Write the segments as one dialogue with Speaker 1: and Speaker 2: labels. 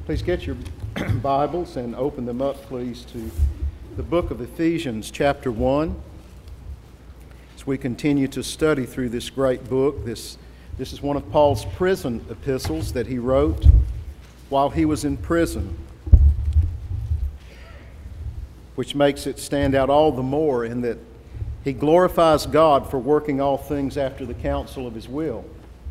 Speaker 1: Please get your Bibles and open them up, please, to the book of Ephesians, chapter 1. As we continue to study through this great book, this is one of Paul's prison epistles that he wrote while he was in prison, which makes it stand out all the more in that he glorifies God for working all things after the counsel of his will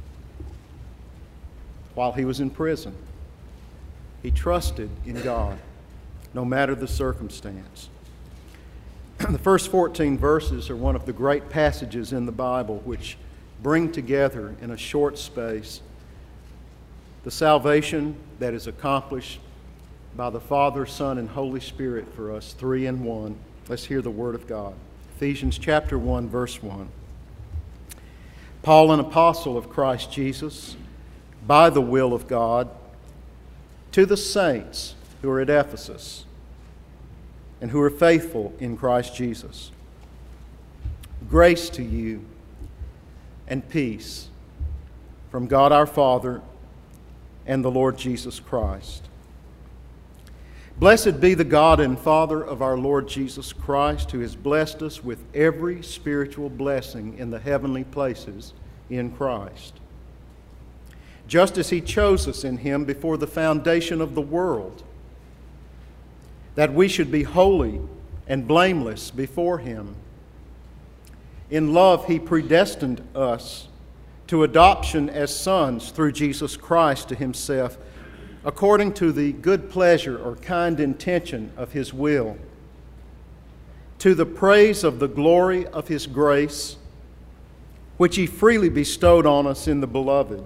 Speaker 1: while he was in prison. He trusted in God, no matter the circumstance. The first 14 verses are one of the great passages in the Bible which bring together in a short space the salvation that is accomplished by the Father, Son, and Holy Spirit for us, three in one. Let's hear the Word of God. Ephesians chapter 1, verse 1. Paul, an apostle of Christ Jesus, by the will of God, to the saints who are at Ephesus and who are faithful in Christ Jesus. Grace to you and peace from God our Father and the Lord Jesus Christ. Blessed be the God and Father of our Lord Jesus Christ, who has blessed us with every spiritual blessing in the heavenly places in Christ, just as He chose us in Him before the foundation of the world, that we should be holy and blameless before Him. In love, He predestined us to adoption as sons through Jesus Christ to Himself, according to the good pleasure or kind intention of His will, to the praise of the glory of His grace, which He freely bestowed on us in the Beloved.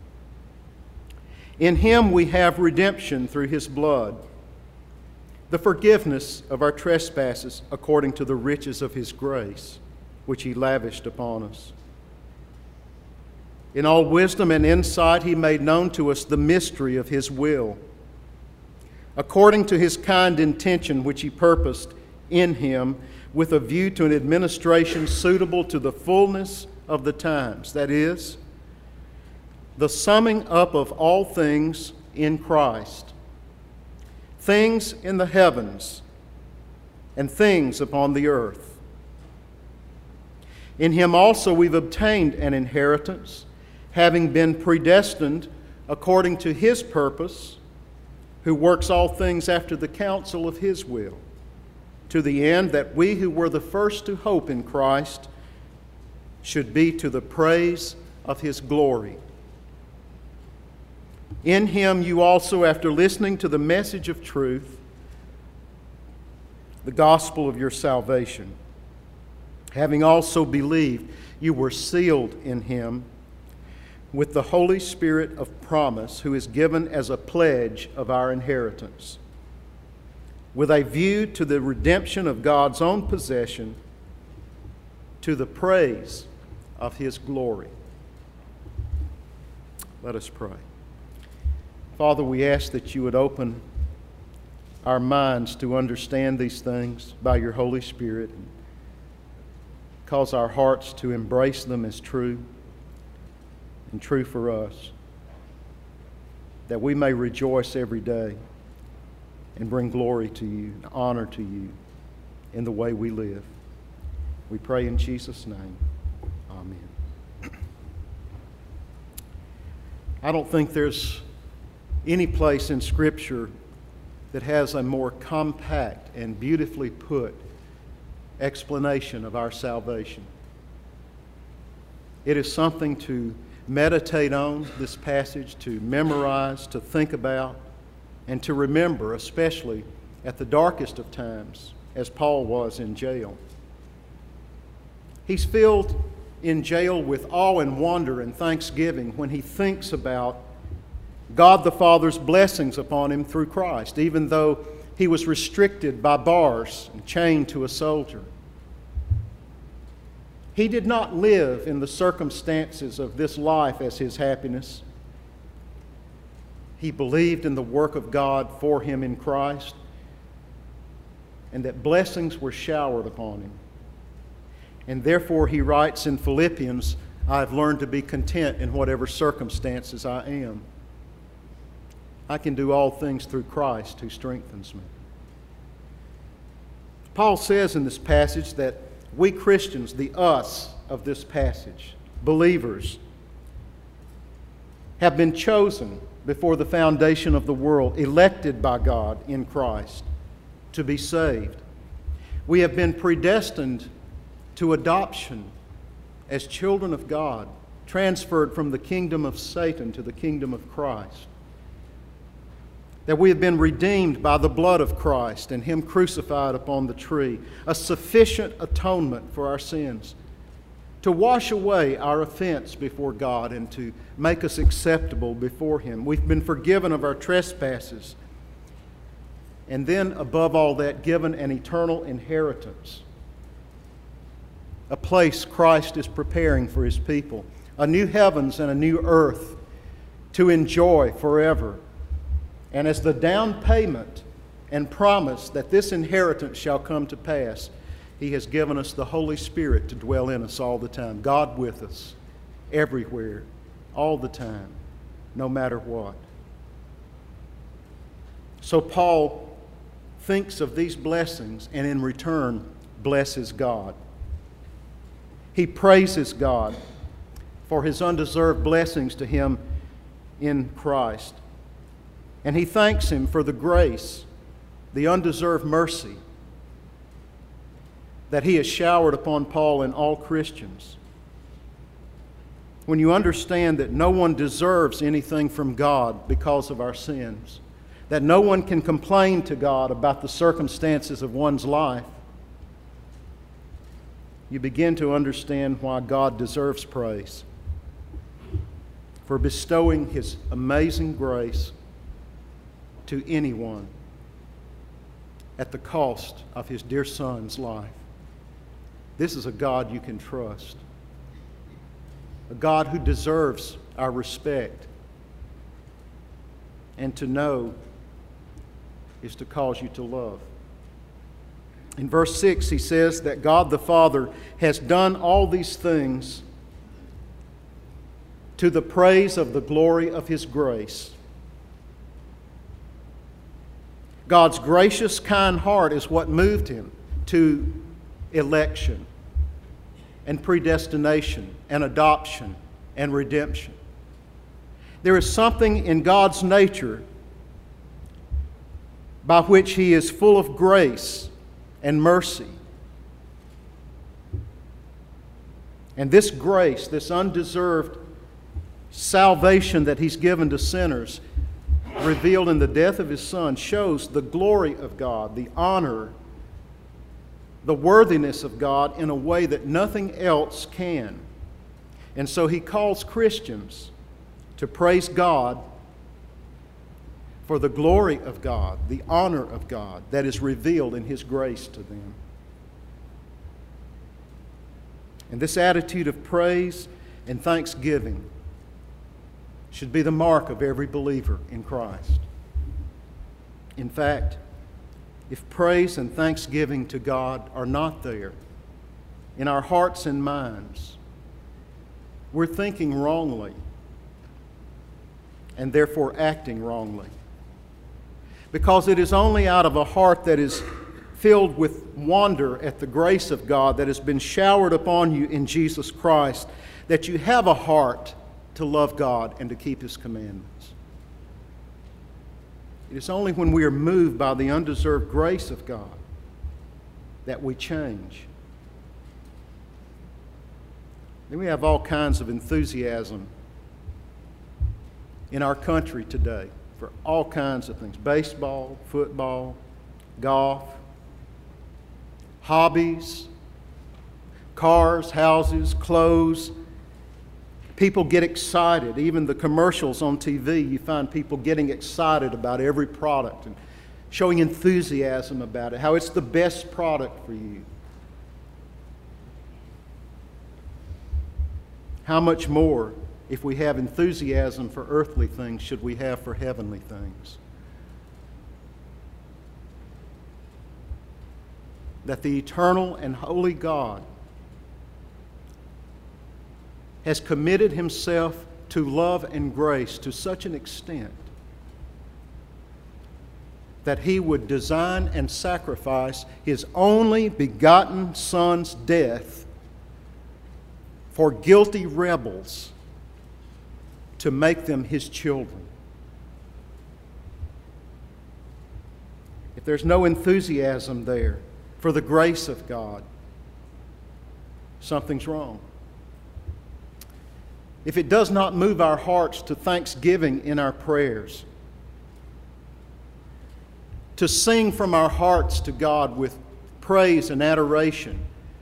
Speaker 1: In Him we have redemption through His blood, the forgiveness of our trespasses according to the riches of His grace, which He lavished upon us. In all wisdom and insight He made known to us the mystery of His will, according to His kind intention which He purposed in Him, with a view to an administration suitable to the fullness of the times, that is, the summing up of all things in Christ, things in the heavens and things upon the earth. In Him also we've obtained an inheritance, having been predestined according to His purpose, who works all things after the counsel of His will, to the end that we who were the first to hope in Christ should be to the praise of His glory. In Him you also, after listening to the message of truth, the gospel of your salvation, having also believed, you were sealed in Him with the Holy Spirit of promise, who is given as a pledge of our inheritance, with a view to the redemption of God's own possession, to the praise of His glory. Let us pray. Father, we ask that you would open our minds to understand these things by your Holy Spirit, and cause our hearts to embrace them as true and true for us, that we may rejoice every day and bring glory to you, honor to you in the way we live. We pray in Jesus' name. Amen. I don't think there's any place in Scripture that has a more compact and beautifully put explanation of our salvation. It is something to meditate on, this passage, to memorize, to think about, and to remember, especially at the darkest of times, as Paul was in jail. He's filled in jail with awe and wonder and thanksgiving when he thinks about God the Father's blessings upon him through Christ, even though he was restricted by bars and chained to a soldier. He did not live in the circumstances of this life as his happiness. He believed in the work of God for him in Christ, and that blessings were showered upon him. And therefore he writes in Philippians, I have learned to be content in whatever circumstances I am. I can do all things through Christ who strengthens me. Paul says in this passage that we Christians, the us of this passage, believers, have been chosen before the foundation of the world, elected by God in Christ to be saved. We have been predestined to adoption as children of God, transferred from the kingdom of Satan to the kingdom of Christ. That we have been redeemed by the blood of Christ and Him crucified upon the tree, a sufficient atonement for our sins, to wash away our offense before God and to make us acceptable before Him. We've been forgiven of our trespasses, and then, above all that, given an eternal inheritance, a place Christ is preparing for His people, a new heavens and a new earth to enjoy forever. And as the down payment and promise that this inheritance shall come to pass, He has given us the Holy Spirit to dwell in us all the time. God with us, everywhere, all the time, no matter what. So Paul thinks of these blessings and in return blesses God. He praises God for His undeserved blessings to him in Christ. And he thanks Him for the grace, the undeserved mercy that He has showered upon Paul and all Christians. When you understand that no one deserves anything from God because of our sins, that no one can complain to God about the circumstances of one's life, you begin to understand why God deserves praise for bestowing His amazing grace to anyone at the cost of His dear Son's life. This is a God you can trust, a God who deserves our respect. And to know is to cause you to love. In verse 6, he says that God the Father has done all these things to the praise of the glory of His grace. God's gracious, kind heart is what moved Him to election and predestination and adoption and redemption. There is something in God's nature by which He is full of grace and mercy. And this grace, this undeserved salvation that He's given to sinners, revealed in the death of His Son, shows the glory of God, the honor, the worthiness of God in a way that nothing else can. And so He calls Christians to praise God for the glory of God, the honor of God that is revealed in His grace to them. And this attitude of praise and thanksgiving should be the mark of every believer in Christ. In fact, if praise and thanksgiving to God are not there in our hearts and minds, we're thinking wrongly and therefore acting wrongly. Because it is only out of a heart that is filled with wonder at the grace of God that has been showered upon you in Jesus Christ that you have a heart to love God and to keep His commandments. It is only when we are moved by the undeserved grace of God that we change. Then we have all kinds of enthusiasm in our country today for all kinds of things: baseball, football, golf, hobbies, cars, houses, clothes. People get excited. Even the commercials on TV, you find people getting excited about every product and showing enthusiasm about it, how it's the best product for you. How much more, if we have enthusiasm for earthly things, should we have for heavenly things? That the eternal and holy God has committed Himself to love and grace to such an extent that He would design and sacrifice His only begotten Son's death for guilty rebels to make them His children. If there's no enthusiasm there for the grace of God, something's wrong. If it does not move our hearts to thanksgiving in our prayers, to sing from our hearts to God with praise and adoration,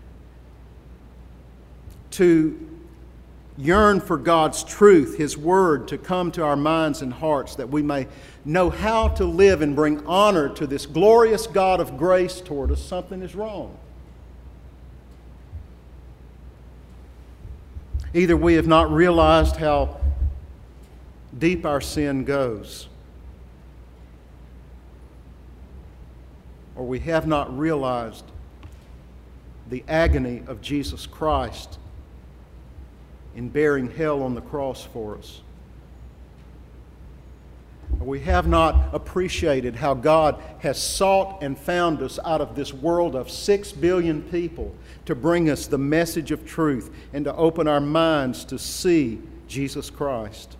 Speaker 1: to yearn for God's truth, His Word, to come to our minds and hearts that we may know how to live and bring honor to this glorious God of grace toward us, something is wrong. Either we have not realized how deep our sin goes, or we have not realized the agony of Jesus Christ in bearing hell on the cross for us. We have not appreciated how God has sought and found us out of this world of 6 billion people to bring us the message of truth and to open our minds to see Jesus Christ.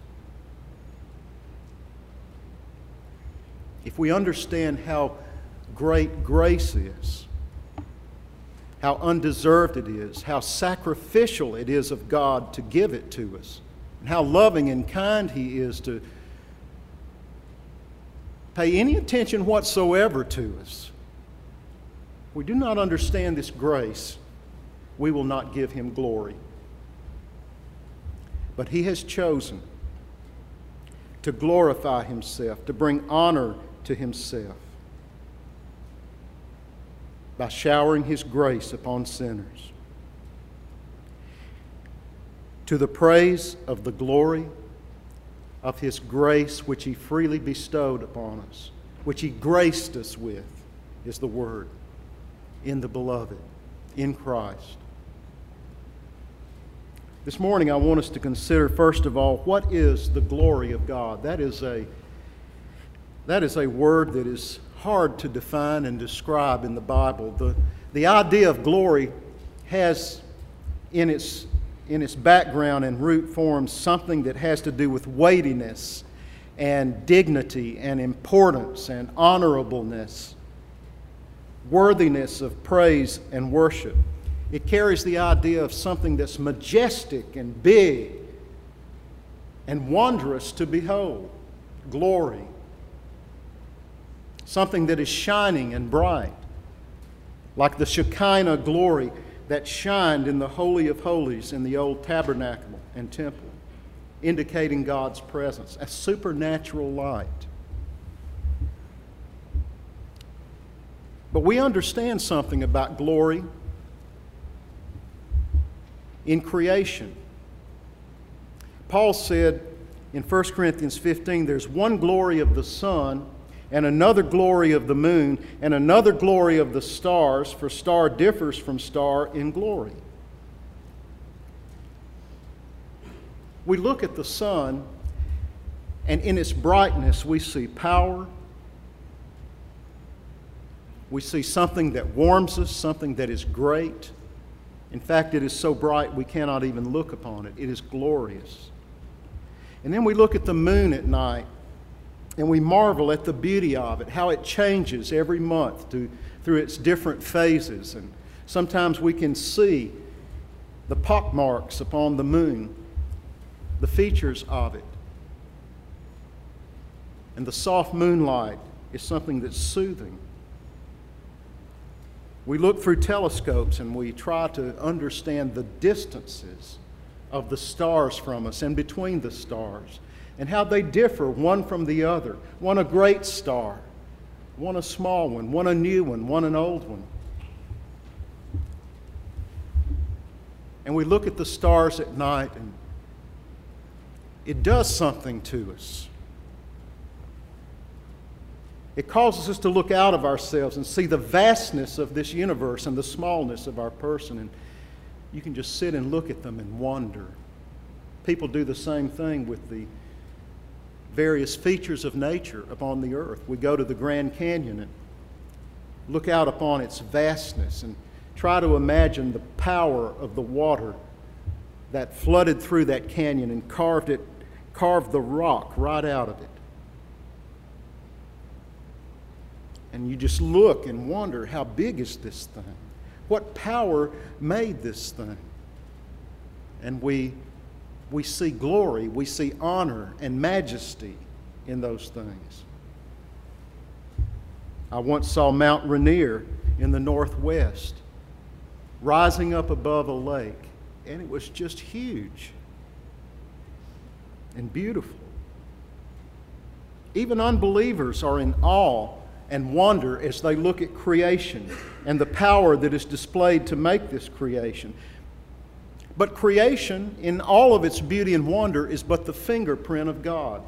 Speaker 1: If we understand how great grace is, how undeserved it is, how sacrificial it is of God to give it to us, and how loving and kind He is to pay any attention whatsoever to us. If we do not understand this grace, we will not give Him glory. But He has chosen to glorify Himself, to bring honor to Himself by showering His grace upon sinners, to the praise of the glory of His grace which He freely bestowed upon us, which He graced us with, is the Word, in the Beloved, in Christ. This morning I want us to consider, first of all, what is the glory of God? That is a word that is hard to define and describe in the Bible. The idea of glory has in its background and root forms something that has to do with weightiness and dignity and importance and honorableness, worthiness of praise and worship. It carries the idea of something that's majestic and big and wondrous to behold, glory. Something that is shining and bright, like the Shekinah glory that shined in the Holy of Holies in the old tabernacle and temple, indicating God's presence, a supernatural light. But we understand something about glory in creation. Paul said in 1 Corinthians 15, there's one glory of the sun, and another glory of the moon, and another glory of the stars, for star differs from star in glory. We look at the sun, and in its brightness we see power. We see something that warms us, something that is great. In fact, it is so bright we cannot even look upon it. It is glorious. And then we look at the moon at night, and we marvel at the beauty of it, how it changes every month through its different phases. And sometimes we can see the pockmarks upon the moon, the features of it. And the soft moonlight is something that's soothing. We look through telescopes and we try to understand the distances of the stars from us and between the stars, and how they differ one from the other. One a great star, one a small one, one a new one, one an old one. And we look at the stars at night, and it does something to us. It causes us to look out of ourselves and see the vastness of this universe and the smallness of our person. And you can just sit and look at them and wonder. People do the same thing with the various features of nature upon the earth. We go to the Grand Canyon and look out upon its vastness and try to imagine the power of the water that flooded through that canyon and carved the rock right out of it. And you just look and wonder, how big is this thing? What power made this thing? And we see glory, we see honor and majesty in those things. I once saw Mount Rainier in the northwest, rising up above a lake, and it was just huge and beautiful. Even unbelievers are in awe and wonder as they look at creation and the power that is displayed to make this creation. But creation, in all of its beauty and wonder, is but the fingerprint of God.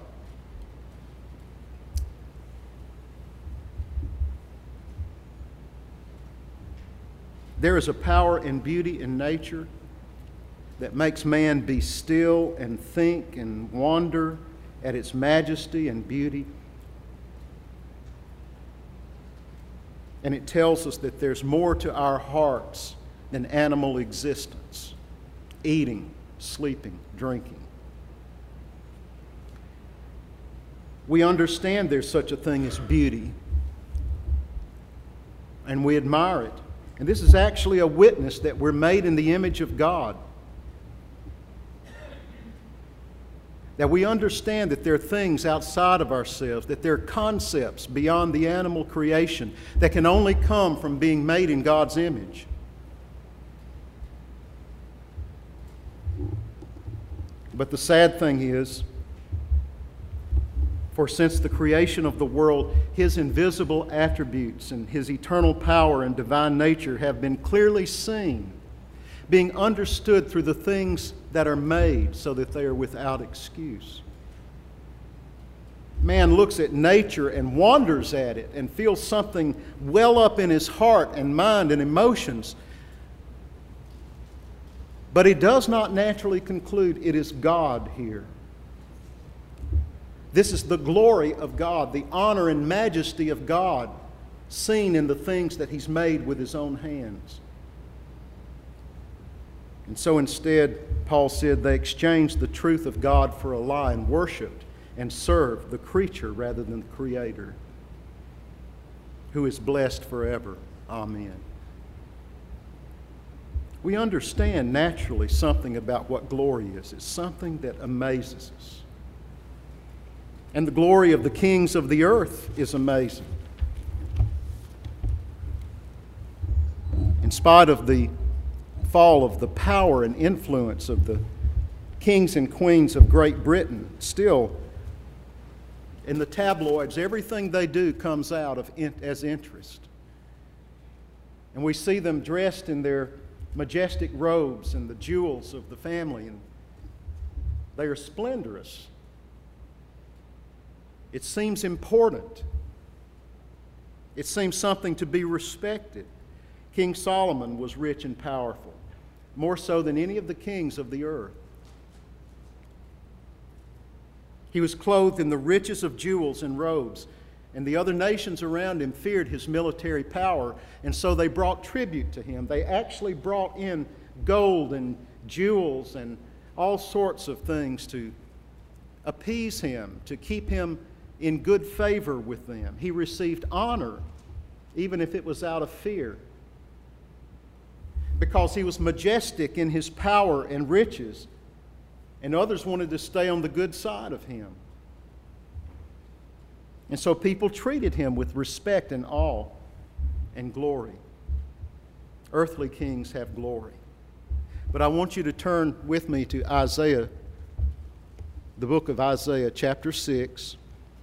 Speaker 1: There is a power and beauty in nature that makes man be still and think and wonder at its majesty and beauty. And it tells us that there's more to our hearts than animal existence: eating, sleeping, drinking. We understand there's such a thing as beauty, and we admire it. And this is actually a witness that we're made in the image of God. That we understand that there are things outside of ourselves, that there are concepts beyond the animal creation that can only come from being made in God's image. But the sad thing is, for since the creation of the world, His invisible attributes and His eternal power and divine nature have been clearly seen, being understood through the things that are made, so that they are without excuse. Man looks at nature and wonders at it and feels something well up in his heart and mind and emotions. But he does not naturally conclude it is God here. This is the glory of God, the honor and majesty of God, seen in the things that He's made with His own hands. And so instead, Paul said, they exchanged the truth of God for a lie and worshiped and served the creature rather than the Creator, who is blessed forever. Amen. We understand naturally something about what glory is. It's something that amazes us. And the glory of the kings of the earth is amazing. In spite of the fall of the power and influence of the kings and queens of Great Britain, still, in the tabloids, everything they do comes out as interest. And we see them dressed in their majestic robes and the jewels of the family, and they are splendorous. It seems important. It seems something to be respected. King Solomon was rich and powerful, more so than any of the kings of the earth. He was clothed in the richest of jewels and robes, and the other nations around him feared his military power, and so they brought tribute to him. They actually brought in gold and jewels and all sorts of things to appease him, to keep him in good favor with them. He received honor, even if it was out of fear, because he was majestic in his power and riches, and others wanted to stay on the good side of him. And so people treated him with respect and awe and glory. Earthly kings have glory. But I want you to turn with me to Isaiah, the book of Isaiah, chapter 6,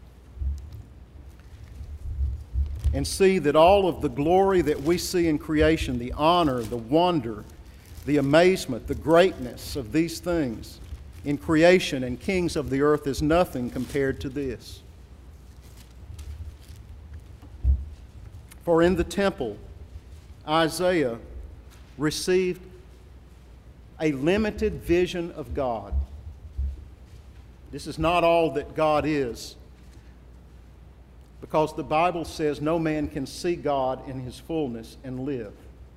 Speaker 1: and see that all of the glory that we see in creation, the honor, the wonder, the amazement, the greatness of these things in creation and kings of the earth is nothing compared to this. For in the temple, Isaiah received a limited vision of God. This is not all that God is, because the Bible says no man can see God in His fullness and live.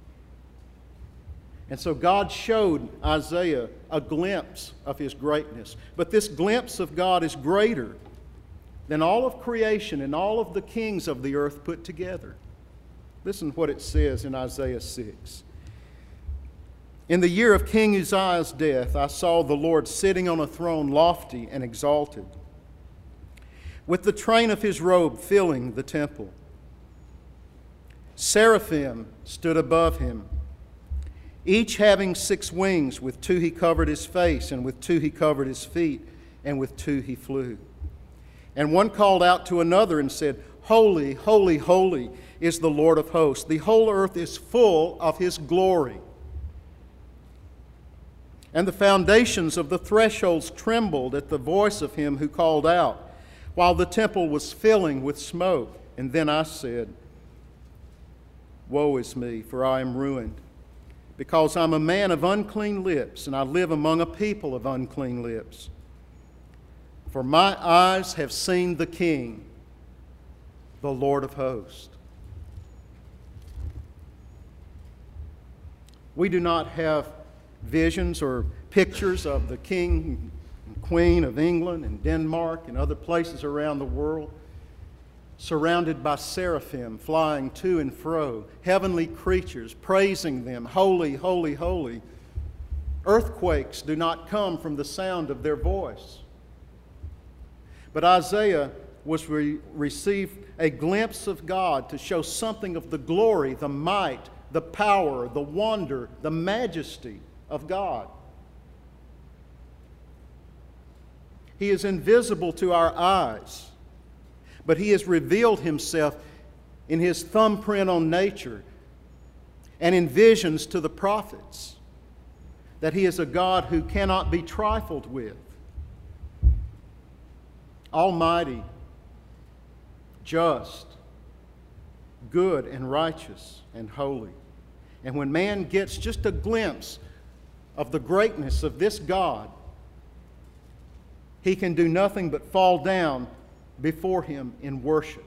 Speaker 1: And so God showed Isaiah a glimpse of His greatness. But this glimpse of God is greater than all of creation and all of the kings of the earth put together. Listen what it says in Isaiah 6. In the year of King Uzziah's death, I saw the Lord sitting on a throne lofty and exalted, with the train of His robe filling the temple. Seraphim stood above Him, each having 6 wings. With 2 He covered His face, and with 2 He covered His feet, and with 2 He flew. And one called out to another and said, Holy, holy, holy is the Lord of hosts. The whole earth is full of His glory. And the foundations of the thresholds trembled at the voice of Him who called out, while the temple was filling with smoke. And then I said, Woe is me, for I am ruined, because I'm a man of unclean lips, and I live among a people of unclean lips. For my eyes have seen the King, the Lord of hosts. We do not have visions or pictures of the King and Queen of England and Denmark and other places around the world, surrounded by seraphim flying to and fro, heavenly creatures praising them, holy, holy, holy. Earthquakes do not come from the sound of their voice. But Isaiah received a glimpse of God to show something of the glory, the might, the power, the wonder, the majesty of God. He is invisible to our eyes, but He has revealed Himself in His thumbprint on nature and in visions to the prophets, that He is a God who cannot be trifled with. Almighty, just, good and righteous and holy. And when man gets just a glimpse of the greatness of this God, he can do nothing but fall down before Him in worship.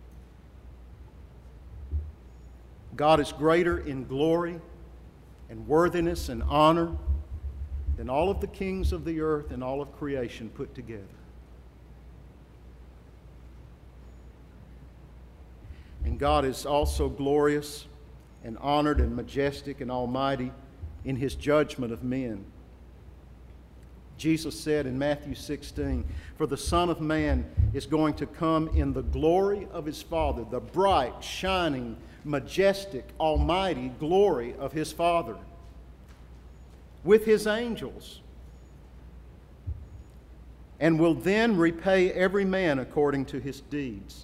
Speaker 1: God is greater in glory and worthiness and honor than all of the kings of the earth and all of creation put together. And God is also glorious and honored and majestic and almighty in His judgment of men. Jesus said in Matthew 16, For the Son of Man is going to come in the glory of His Father, the bright, shining, majestic, almighty glory of His Father, with His angels, and will then repay every man according to his deeds.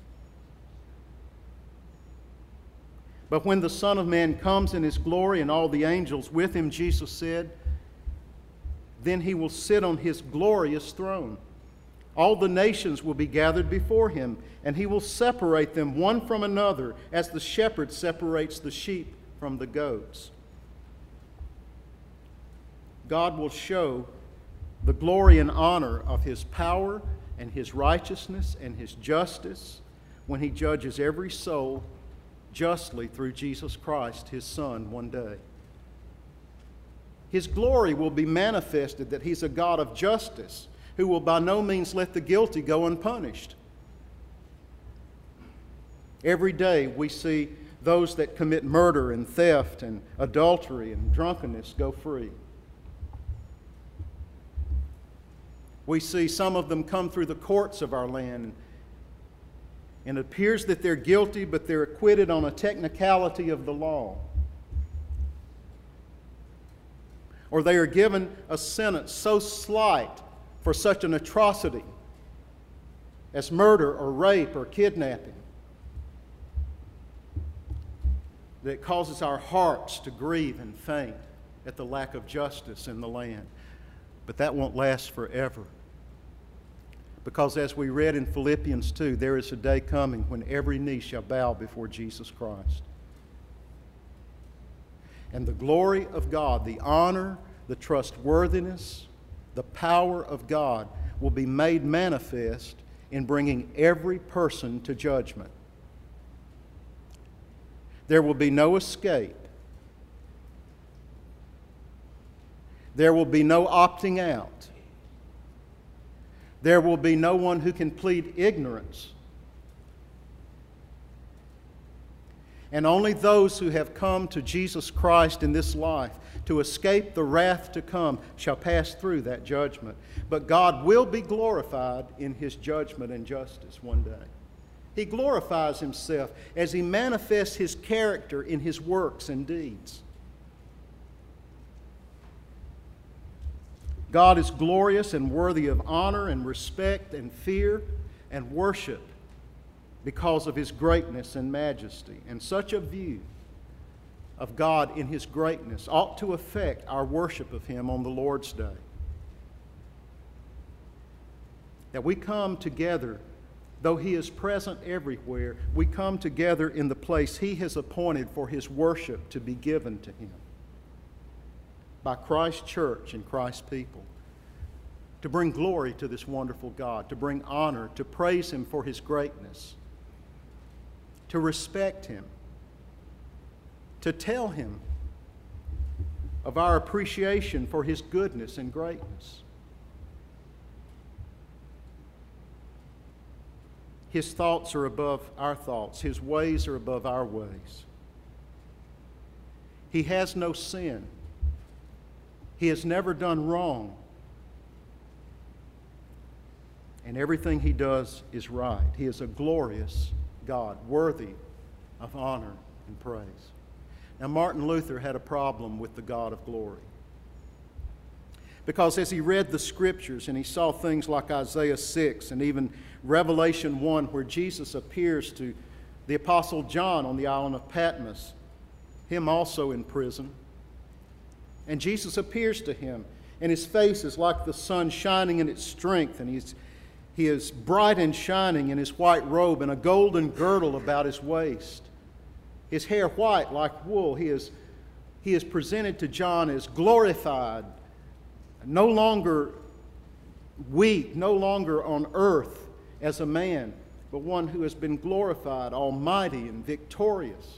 Speaker 1: But when the Son of Man comes in His glory and all the angels with Him, Jesus said, then He will sit on His glorious throne. All the nations will be gathered before Him, and He will separate them one from another, as the shepherd separates the sheep from the goats. God will show the glory and honor of His power and His righteousness and His justice when He judges every soul justly through Jesus Christ, His Son, one day. His glory will be manifested that He's a God of justice who will by no means let the guilty go unpunished. Every day we see those that commit murder and theft and adultery and drunkenness go free. We see some of them come through the courts of our land, and it appears that they're guilty, but they're acquitted on a technicality of the law. Or they are given a sentence so slight for such an atrocity as murder or rape or kidnapping that it causes our hearts to grieve and faint at the lack of justice in the land. But that won't last forever. Because as we read in Philippians 2, there is a day coming when every knee shall bow before Jesus Christ. And the glory of God, the honor, the trustworthiness, the power of God will be made manifest in bringing every person to judgment. There will be no escape. There will be no opting out. There will be no one who can plead ignorance. And only those who have come to Jesus Christ in this life to escape the wrath to come shall pass through that judgment. But God will be glorified in His judgment and justice one day. He glorifies Himself as He manifests His character in His works and deeds. God is glorious and worthy of honor and respect and fear and worship because of His greatness and majesty. And such a view of God in His greatness ought to affect our worship of Him on the Lord's Day. That we come together, though He is present everywhere, we come together in the place He has appointed for His worship to be given to Him by Christ's church and Christ's people, to bring glory to this wonderful God, to bring honor, to praise Him for His greatness, to respect Him, to tell Him of our appreciation for His goodness and greatness. His thoughts are above our thoughts. His ways are above our ways. He has no sin. He has never done wrong. And everything He does is right. He is a glorious God, worthy of honor and praise. Now, Martin Luther had a problem with the God of glory. Because as he read the Scriptures and he saw things like Isaiah 6 and even Revelation 1, where Jesus appears to the Apostle John on the island of Patmos, him also in prison, and Jesus appears to him, and His face is like the sun shining in its strength, and he is bright and shining in His white robe and a golden girdle about His waist. His hair white like wool. He is presented to John as glorified, no longer weak, no longer on earth as a man, but one who has been glorified, almighty and victorious.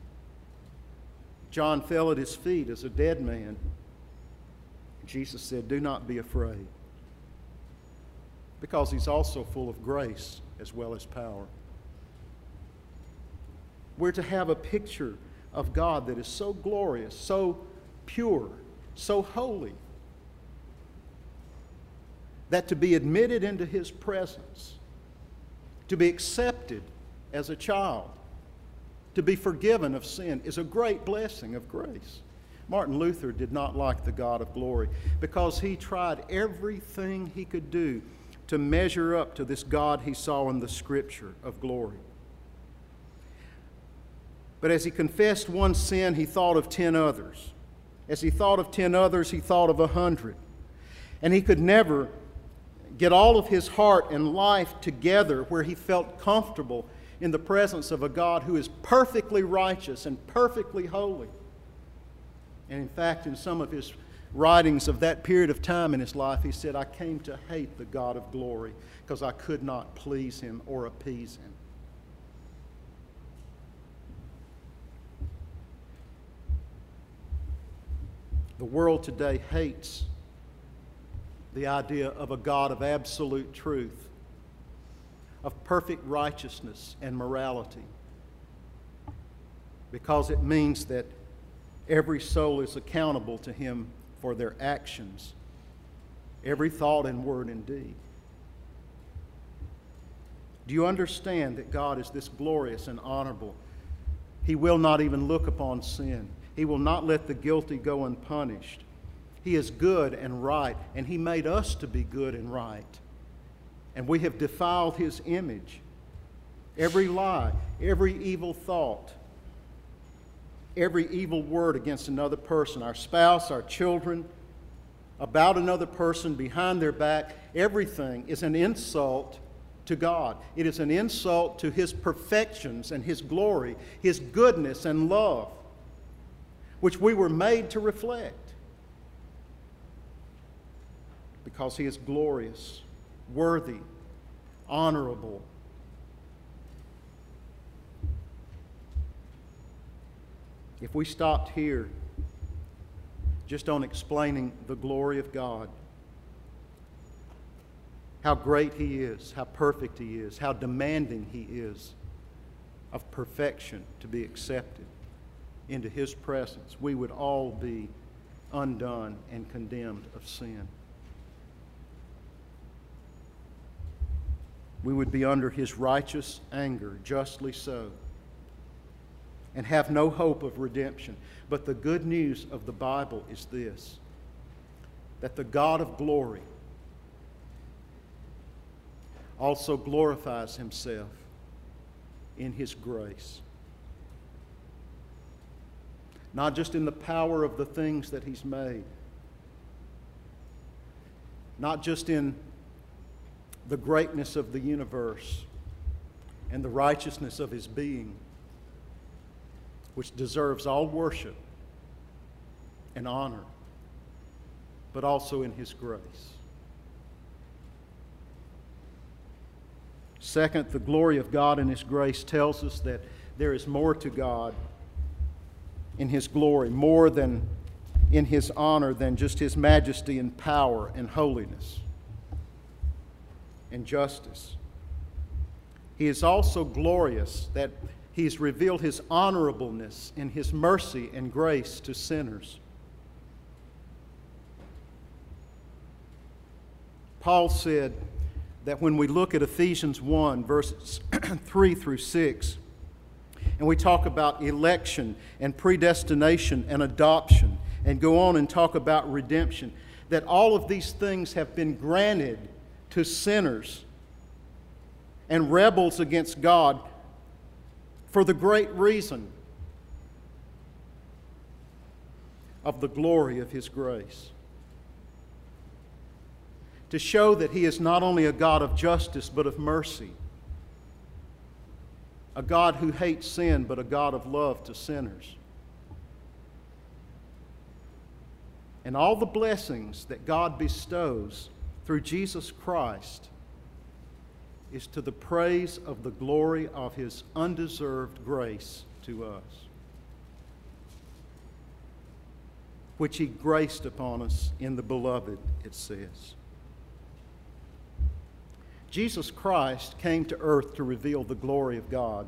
Speaker 1: John fell at His feet as a dead man. Jesus said, "Do not be afraid," because He's also full of grace as well as power. We're to have a picture of God that is so glorious, so pure, so holy, that to be admitted into His presence, to be accepted as a child, to be forgiven of sin, is a great blessing of grace. Martin Luther did not like the God of glory because he tried everything he could do to measure up to this God he saw in the Scripture of glory. But as he confessed one sin, he thought of 10 others. As he thought of 10 others, he thought of 100. And he could never get all of his heart and life together where he felt comfortable in the presence of a God who is perfectly righteous and perfectly holy. And in fact, in some of his writings of that period of time in his life, he said, "I came to hate the God of glory because I could not please Him or appease Him." The world today hates the idea of a God of absolute truth, of perfect righteousness and morality, because it means that every soul is accountable to Him for their actions, every thought and word and deed. Do you understand that God is this glorious and honorable? He will not even look upon sin. He will not let the guilty go unpunished. He is good and right, and He made us to be good and right. And we have defiled His image. Every lie, every evil thought, every evil word against another person, our spouse, our children, about another person, behind their back, everything is an insult to God. It is an insult to His perfections and His glory, His goodness and love, which we were made to reflect, because He is glorious worthy, honorable. If we stopped here just on explaining the glory of God, how great He is, how perfect He is, how demanding He is of perfection to be accepted into His presence, we would all be undone and condemned of sin. We would be under His righteous anger, justly so, and have no hope of redemption. But the good news of the Bible is this, that the God of glory also glorifies Himself in His grace. Not just in the power of the things that He's made, not just in the greatness of the universe and the righteousness of His being, which deserves all worship and honor, but also in His grace. Second, the glory of God and His grace tells us that there is more to God in His glory, more than in His honor than just His majesty and power and holiness and justice. He is also glorious that He's revealed His honorableness in His mercy and grace to sinners. Paul said that when we look at Ephesians 1, verses 3 through 6, and we talk about election and predestination and adoption, and go on and talk about redemption, that all of these things have been granted to sinners and rebels against God for the great reason of the glory of His grace. To show that He is not only a God of justice, but of mercy. A God who hates sin, but a God of love to sinners. And all the blessings that God bestows through Jesus Christ is to the praise of the glory of His undeserved grace to us, which He graced upon us in the Beloved, it says. Jesus Christ came to earth to reveal the glory of God.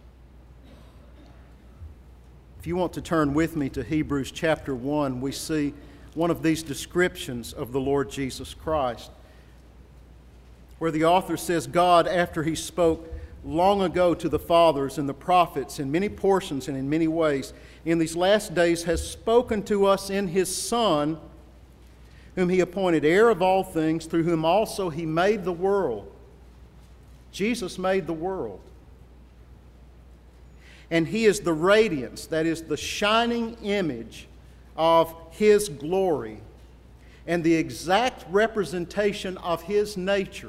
Speaker 1: If you want to turn with me to Hebrews chapter 1, we see one of these descriptions of the Lord Jesus Christ, where the author says, God, after He spoke long ago to the fathers and the prophets in many portions and in many ways, in these last days has spoken to us in His Son, whom He appointed heir of all things, through whom also He made the world. Jesus made the world. And He is the radiance, that is the shining image of His glory and the exact representation of His nature,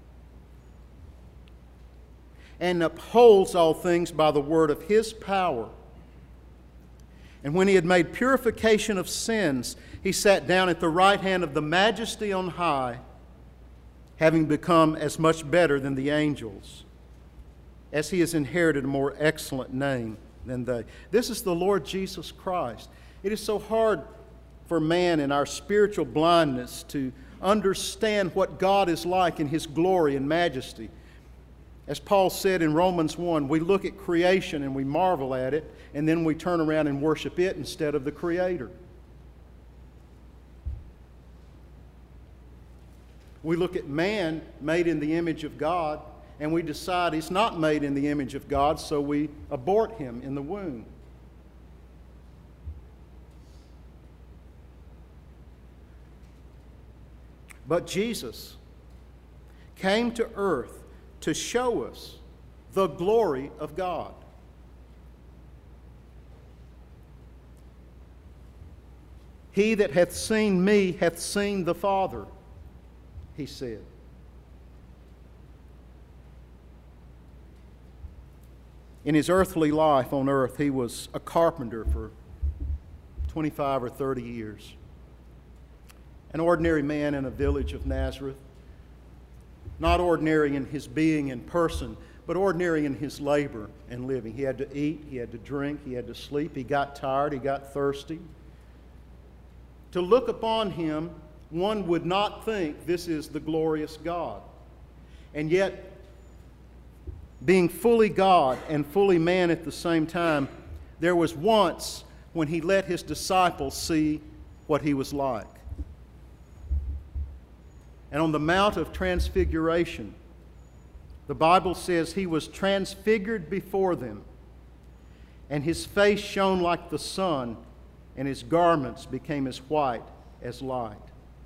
Speaker 1: and upholds all things by the word of His power. And when He had made purification of sins, He sat down at the right hand of the Majesty on high, having become as much better than the angels, as He has inherited a more excellent name than they. This is the Lord Jesus Christ. It is so hard for man in our spiritual blindness to understand what God is like in His glory and majesty. As Paul said in Romans 1, we look at creation and we marvel at it, and then we turn around and worship it instead of the Creator. We look at man made in the image of God, and we decide he's not made in the image of God, so we abort him in the womb. But Jesus came to earth to show us the glory of God. He that hath seen me hath seen the Father, He said. In His earthly life on earth, He was a carpenter for 25 or 30 years. An ordinary man in a village of Nazareth. Not ordinary in his being in person, but ordinary in his labor and living. He had to eat, he had to drink, he had to sleep, he got tired, he got thirsty. To look upon him, one would not think this is the glorious God. And yet, being fully God and fully man at the same time, there was once when he let his disciples see what he was like. And on the Mount of Transfiguration, the Bible says he was transfigured before them, and his face shone like the sun, and his garments became as white as light.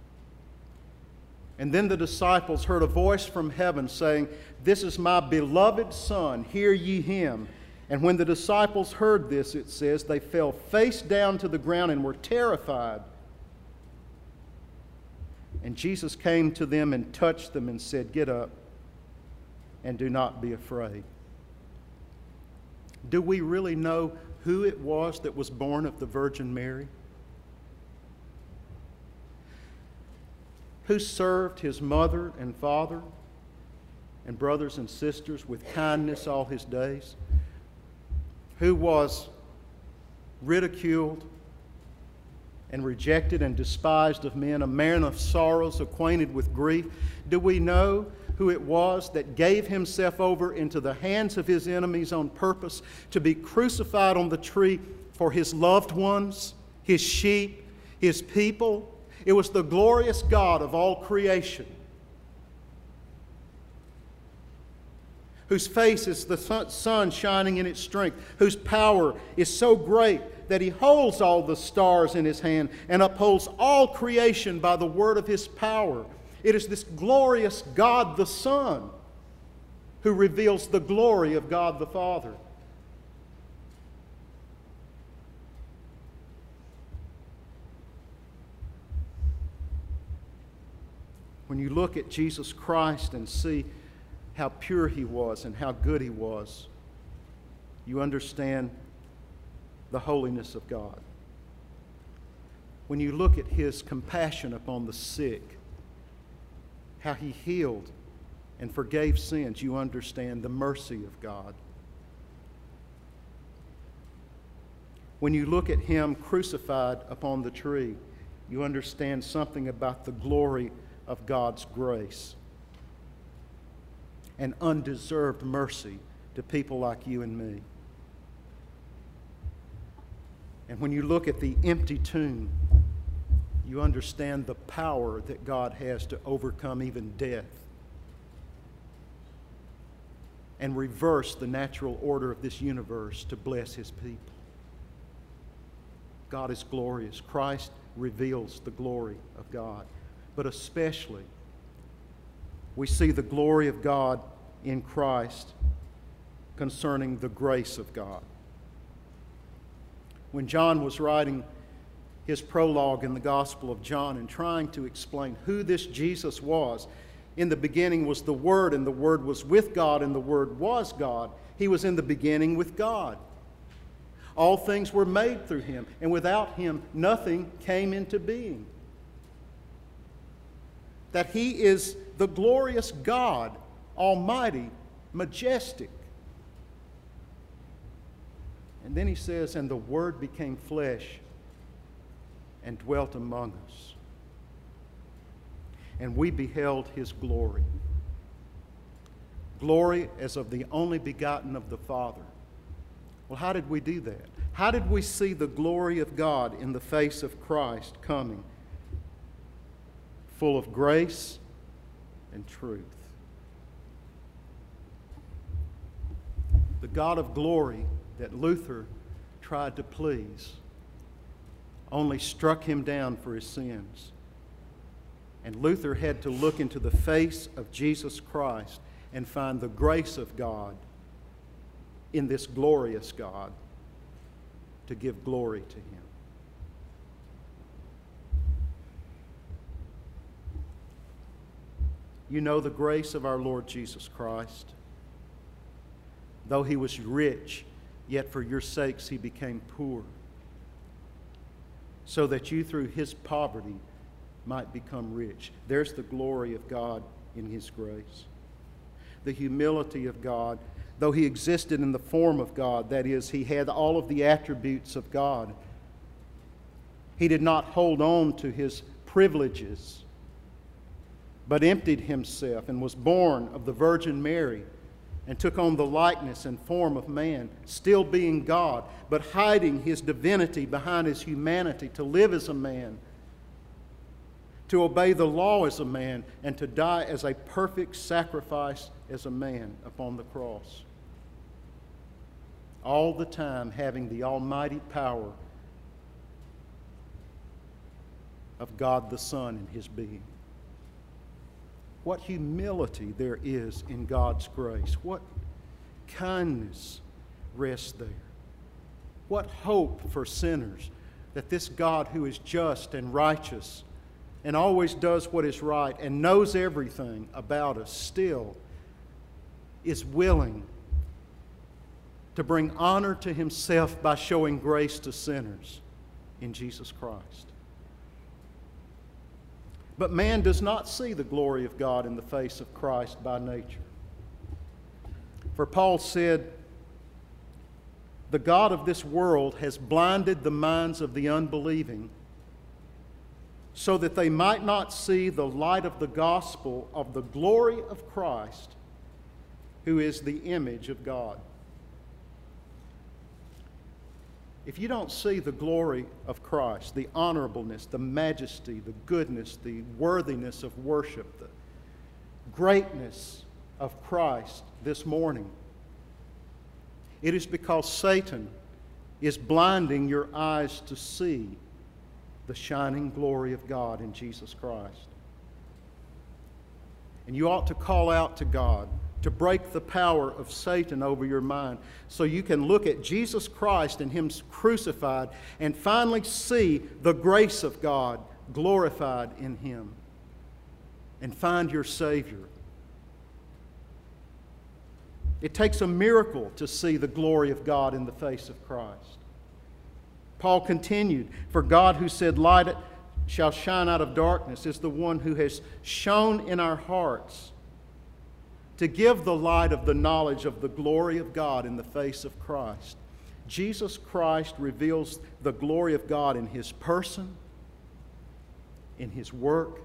Speaker 1: And then the disciples heard a voice from heaven saying, "This is my beloved Son, hear ye him." And when the disciples heard this, it says, they fell face down to the ground and were terrified. And Jesus came to them and touched them and said, "Get up and do not be afraid." Do we really know who it was that was born of the Virgin Mary? Who served his mother and father and brothers and sisters with kindness all his days? Who was ridiculed and rejected and despised of men, a man of sorrows, acquainted with grief? Do we know who it was that gave himself over into the hands of his enemies on purpose to be crucified on the tree for his loved ones, his sheep, his people? It was the glorious God of all creation, whose face is the sun shining in its strength, whose power is so great that he holds all the stars in his hand and upholds all creation by the word of his power. It is this glorious God the Son who reveals the glory of God the Father. When you look at Jesus Christ and see how pure he was and how good he was, you understand the holiness of God. When you look at his compassion upon the sick, how he healed and forgave sins, you understand the mercy of God. When you look at him crucified upon the tree, you understand something about the glory of God's grace and undeserved mercy to people like you and me. And when you look at the empty tomb, you understand the power that God has to overcome even death and reverse the natural order of this universe to bless his people. God is glorious. Christ reveals the glory of God. But especially, we see the glory of God in Christ concerning the grace of God. When John was writing his prologue in the Gospel of John and trying to explain who this Jesus was, in the beginning was the Word, and the Word was with God, and the Word was God. He was in the beginning with God. All things were made through him, and without him nothing came into being. That he is the glorious God, almighty, majestic. And then he says, and the Word became flesh and dwelt among us. And we beheld his glory. Glory as of the only begotten of the Father. Well, how did we do that? How did we see the glory of God in the face of Christ coming? Full of grace and truth. The God of glory that Luther tried to please only struck him down for his sins. And Luther had to look into the face of Jesus Christ and find the grace of God in this glorious God to give glory to him. You know the grace of our Lord Jesus Christ. Though he was rich, yet for your sakes he became poor, so that you through his poverty might become rich. There's the glory of God in His grace. The humility of God, though He existed in the form of God, that is, He had all of the attributes of God, He did not hold on to His privileges, but emptied Himself and was born of the Virgin Mary and took on the likeness and form of man, still being God, but hiding His divinity behind His humanity, to live as a man, to obey the law as a man, and to die as a perfect sacrifice as a man upon the cross. All the time having the almighty power of God the Son in His being. What humility there is in God's grace. What kindness rests there. What hope for sinners that this God who is just and righteous and always does what is right and knows everything about us still is willing to bring honor to Himself by showing grace to sinners in Jesus Christ. But man does not see the glory of God in the face of Christ by nature. For Paul said, "The God of this world has blinded the minds of the unbelieving, so that they might not see the light of the gospel of the glory of Christ, who is the image of God." If you don't see the glory of Christ, the honorableness, the majesty, the goodness, the worthiness of worship, the greatness of Christ this morning, it is because Satan is blinding your eyes to see the shining glory of God in Jesus Christ. And you ought to call out to God to break the power of Satan over your mind so you can look at Jesus Christ and Him crucified and finally see the grace of God glorified in Him and find your Savior. It takes a miracle to see the glory of God in the face of Christ. Paul continued, "For God who said, 'Light shall shine out of darkness,' is the one who has shone in our hearts to give the light of the knowledge of the glory of God in the face of Christ." Jesus Christ reveals the glory of God in His person, in His work,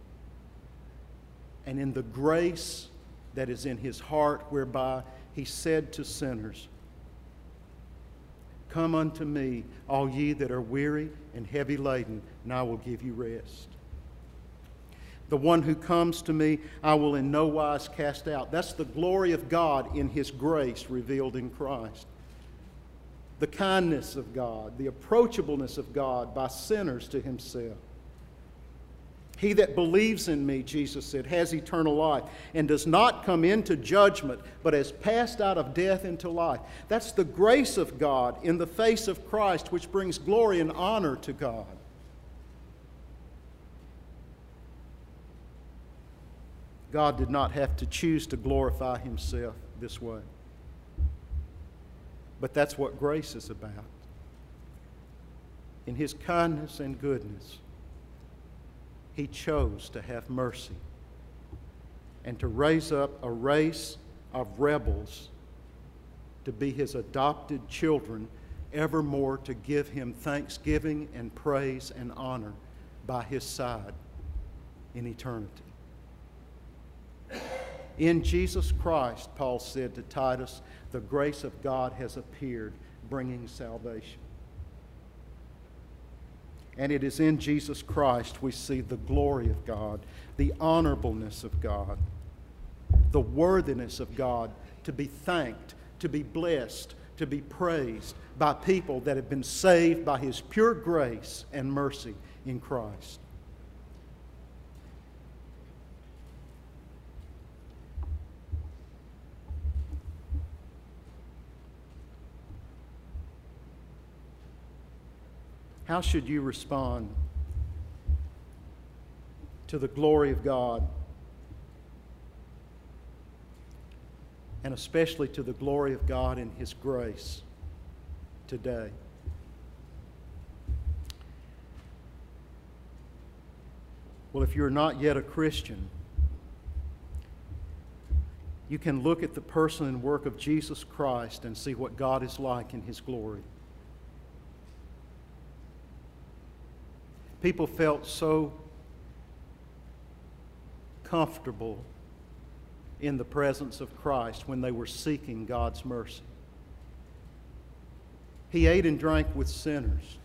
Speaker 1: and in the grace that is in His heart, whereby He said to sinners, "Come unto me, all ye that are weary and heavy laden, and I will give you rest." The one who comes to me, I will in no wise cast out. That's the glory of God in His grace revealed in Christ. The kindness of God, the approachableness of God by sinners to Himself. "He that believes in me," Jesus said, "has eternal life and does not come into judgment, but has passed out of death into life." That's the grace of God in the face of Christ, which brings glory and honor to God. God did not have to choose to glorify Himself this way. But that's what grace is about. In His kindness and goodness, He chose to have mercy and to raise up a race of rebels to be His adopted children, evermore to give Him thanksgiving and praise and honor by His side in eternity. In Jesus Christ, Paul said to Titus, the grace of God has appeared, bringing salvation. And it is in Jesus Christ we see the glory of God, the honorableness of God, the worthiness of God to be thanked, to be blessed, to be praised by people that have been saved by His pure grace and mercy in Christ. How should you respond to the glory of God, and especially to the glory of God in His grace today? Well, if you're not yet a Christian, you can look at the person and work of Jesus Christ and see what God is like in His glory. People felt so comfortable in the presence of Christ when they were seeking God's mercy. He ate and drank with sinners.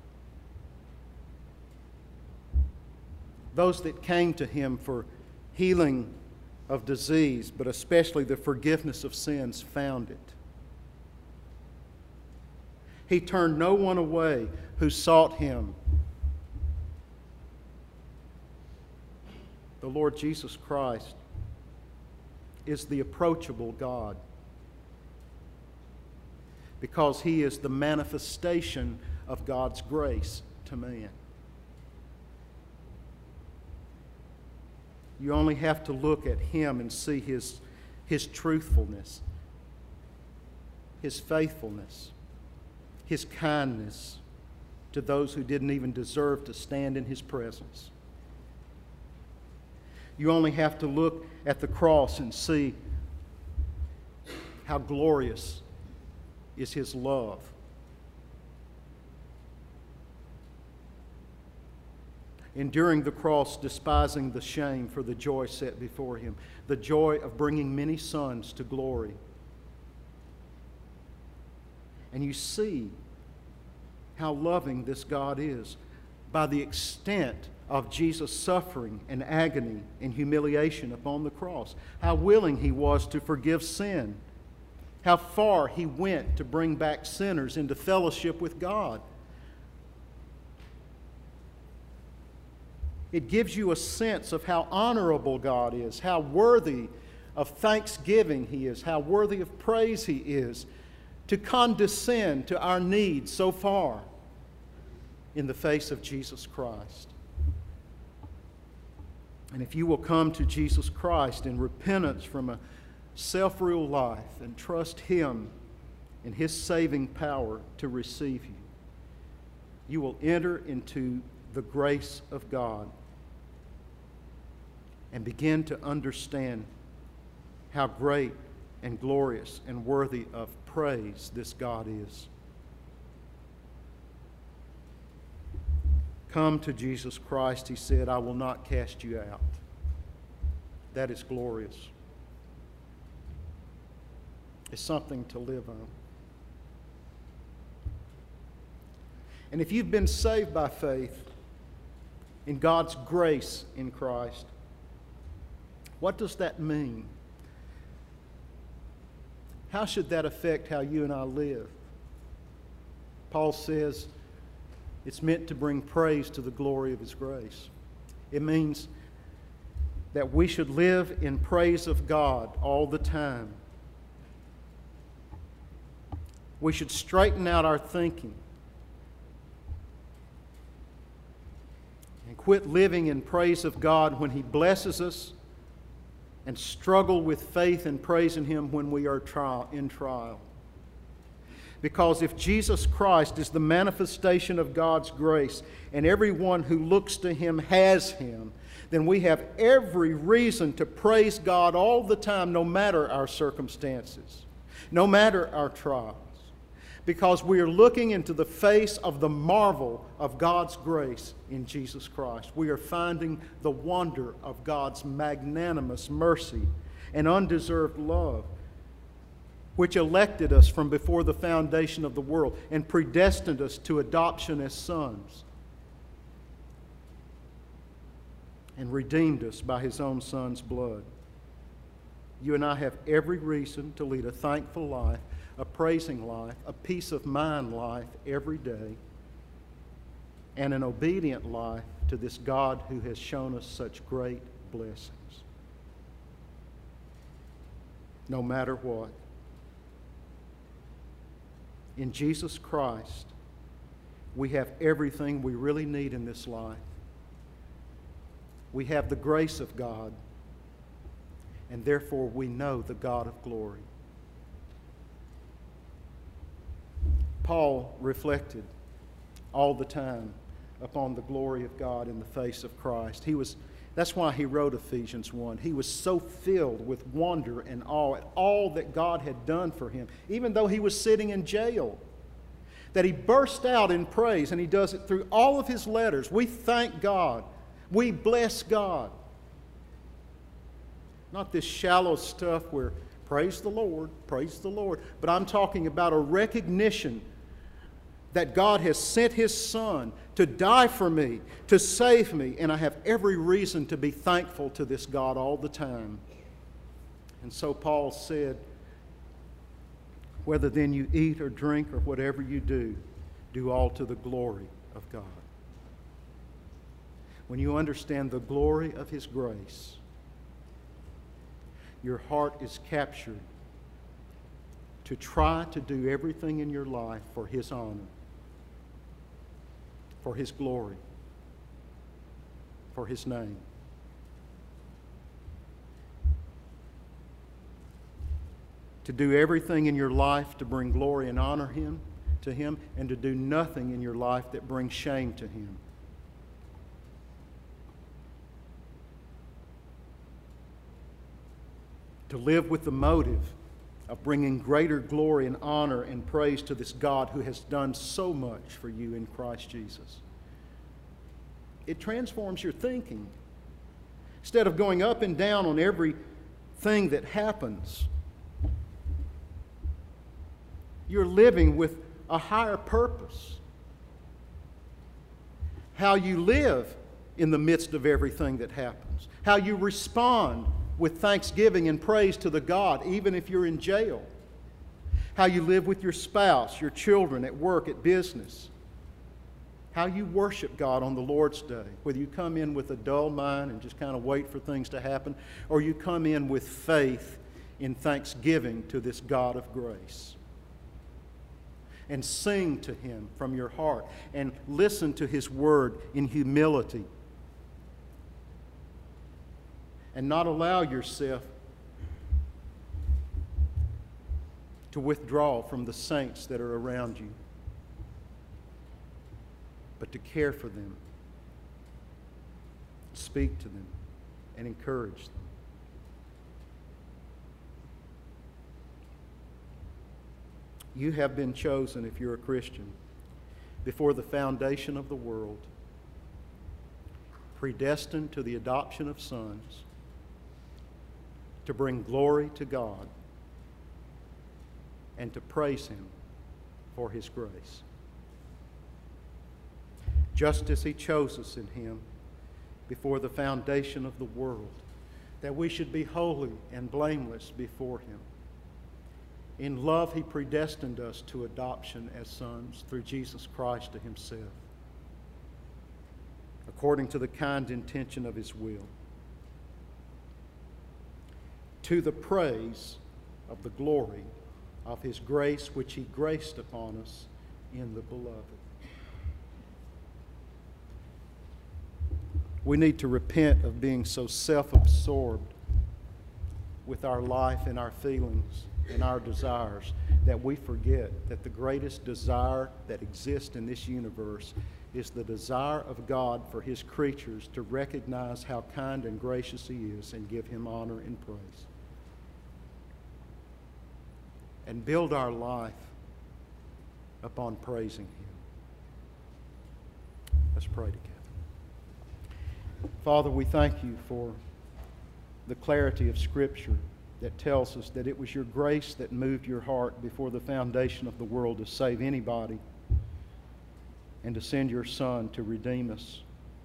Speaker 1: Those that came to Him for healing of disease, but especially the forgiveness of sins, found it. He turned no one away who sought Him. The Lord Jesus Christ is the approachable God because He is the manifestation of God's grace to man. You only have to look at Him and see His truthfulness, His faithfulness, His kindness to those who didn't even deserve to stand in His presence. You only have to look at the cross and see how glorious is His love. Enduring the cross, despising the shame for the joy set before Him, the joy of bringing many sons to glory. And you see how loving this God is by the extent of Jesus' suffering and agony and humiliation upon the cross. How willing He was to forgive sin. How far He went to bring back sinners into fellowship with God. It gives you a sense of how honorable God is, how worthy of thanksgiving He is, how worthy of praise He is, to condescend to our needs so far in the face of Jesus Christ. And if you will come to Jesus Christ in repentance from a self-ruled life and trust Him in His saving power to receive you, you will enter into the grace of God and begin to understand how great and glorious and worthy of praise this God is. Come to Jesus Christ, He said, I will not cast you out. That is glorious. It's something to live on. And if you've been saved by faith in God's grace in Christ, what does that mean? How should that affect how you and I live? Paul says it's meant to bring praise to the glory of His grace. It means that we should live in praise of God all the time. We should straighten out our thinking and quit living in praise of God when He blesses us and struggle with faith and praise in Him when we are in trial. Because if Jesus Christ is the manifestation of God's grace and everyone who looks to Him has Him, then we have every reason to praise God all the time, no matter our circumstances, no matter our trials. Because we are looking into the face of the marvel of God's grace in Jesus Christ. We are finding the wonder of God's magnanimous mercy and undeserved love, which elected us from before the foundation of the world and predestined us to adoption as sons and redeemed us by His own Son's blood. You and I have every reason to lead a thankful life, a praising life, a peace of mind life every day, and an obedient life to this God who has shown us such great blessings. No matter what. In Jesus Christ, we have everything we really need in this life. We have the grace of God, and therefore we know the God of glory. Paul reflected all the time upon the glory of God in the face of Christ. That's why he wrote Ephesians 1. He was so filled with wonder and awe at all that God had done for him, even though he was sitting in jail, that he burst out in praise, and he does it through all of his letters. We thank God. We bless God. Not this shallow stuff where praise the Lord, but I'm talking about a recognition that God has sent His Son to die for me, to save me, and I have every reason to be thankful to this God all the time. And so Paul said, whether then you eat or drink or whatever you do, do all to the glory of God. When you understand the glory of His grace, your heart is captured to try to do everything in your life for His honor, for His glory, for His name. To do everything in your life to bring glory and honor to Him, and to do nothing in your life that brings shame to Him. To live with the motive of bringing greater glory and honor and praise to this God who has done so much for you in Christ Jesus. It transforms your thinking. Instead of going up and down on everything that happens, you're living with a higher purpose. How you live in the midst of everything that happens. How you respond with thanksgiving and praise to the God, even if you're in jail. How you live with your spouse, your children, at work, at business. How you worship God on the Lord's Day. Whether you come in with a dull mind and just kind of wait for things to happen, or you come in with faith in thanksgiving to this God of grace. And sing to Him from your heart, and listen to His word in humility. And not allow yourself to withdraw from the saints that are around you, but to care for them, speak to them, and encourage them. You have been chosen, if you're a Christian, before the foundation of the world, predestined to the adoption of sons, to bring glory to God and to praise Him for His grace. Just as He chose us in Him before the foundation of the world, that we should be holy and blameless before Him. In love, He predestined us to adoption as sons through Jesus Christ to Himself, according to the kind intention of His will, to the praise of the glory of His grace which He graced upon us in the Beloved. We need to repent of being so self-absorbed with our life and our feelings and our desires that we forget that the greatest desire that exists in this universe is the desire of God for His creatures to recognize how kind and gracious He is and give Him honor and praise. And build our life upon praising Him. Let's pray together. Father, we thank You for the clarity of Scripture that tells us that it was Your grace that moved Your heart before the foundation of the world to save anybody and to send Your Son to redeem us.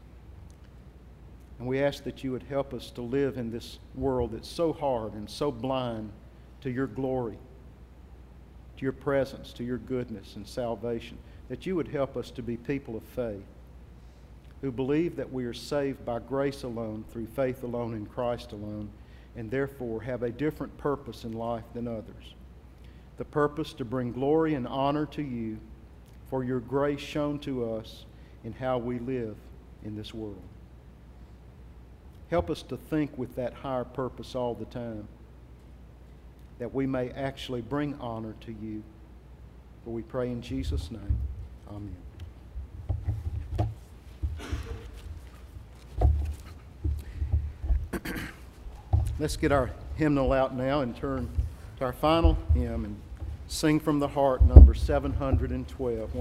Speaker 1: And we ask that You would help us to live in this world that's so hard and so blind to Your glory, to Your presence, to Your goodness and salvation, that You would help us to be people of faith who believe that we are saved by grace alone, through faith alone in Christ alone, and therefore have a different purpose in life than others. The purpose to bring glory and honor to You for Your grace shown to us in how we live in this world. Help us to think with that higher purpose all the time, that we may actually bring honor to You. For we pray in Jesus' name. Amen. Let's get our hymnal out now and turn to our final hymn and sing from the heart, number 712.